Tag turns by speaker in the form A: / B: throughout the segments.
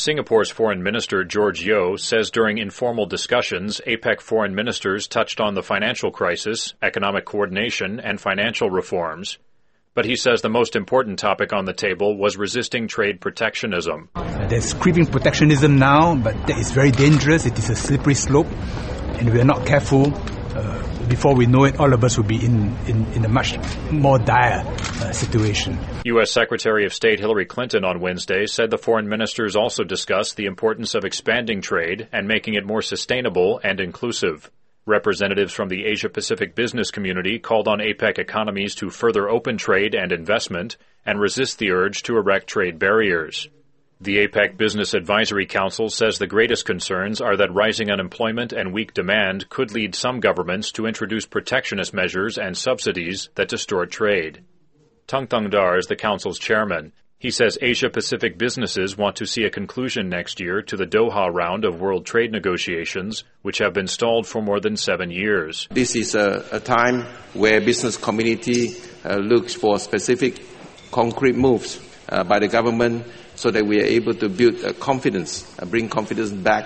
A: Singapore's Foreign Minister George Yeo says during informal discussions, APEC foreign ministers touched on the financial crisis, economic coordination, and financial reforms. But he says the most important topic on the table was resisting trade protectionism.
B: There's creeping protectionism now, but that is very dangerous. It is a slippery slope, and we are not careful. Before we know it, all of us will be in a much more dire situation.
A: U.S. Secretary of State Hillary Clinton on Wednesday said the foreign ministers also discussed the importance of expanding trade and making it more sustainable and inclusive. Representatives from the Asia-Pacific business community called on APEC economies to further open trade and investment and resist the urge to erect trade barriers. The APEC Business Advisory Council says the greatest concerns are that rising unemployment and weak demand could lead some governments to introduce protectionist measures and subsidies that distort trade. Tung Tung Dar is the council's chairman. He says Asia-Pacific businesses want to see a conclusion next year to the Doha round of world trade negotiations, which have been stalled for more than 7 years.
C: This is a time where business community looks for specific concrete moves by the government so that we are able to build confidence, bring confidence back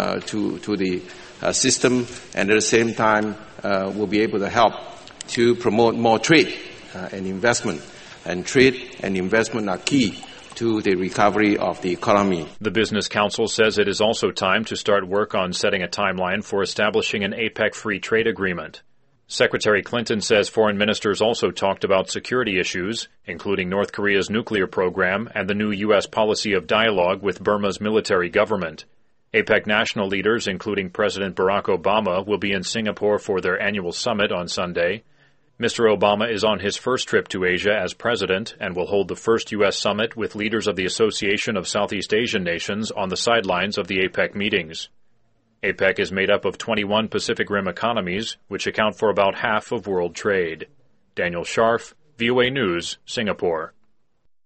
C: to the system, and at the same time we'll be able to help to promote more trade and investment. And trade and investment are key to the recovery of the economy.
A: The Business Council says it is also time to start work on setting a timeline for establishing an APEC free trade agreement. Secretary Clinton says foreign ministers also talked about security issues, including North Korea's nuclear program and the new U.S. policy of dialogue with Burma's military government. APEC national leaders, including President Barack Obama, will be in Singapore for their annual summit on Sunday. Mr. Obama is on his first trip to Asia as president and will hold the first U.S. summit with leaders of the Association of Southeast Asian Nations on the sidelines of the APEC meetings. APEC is made up of 21 Pacific Rim economies, which account for about half of world trade. Daniel Scharf, VOA News, Singapore.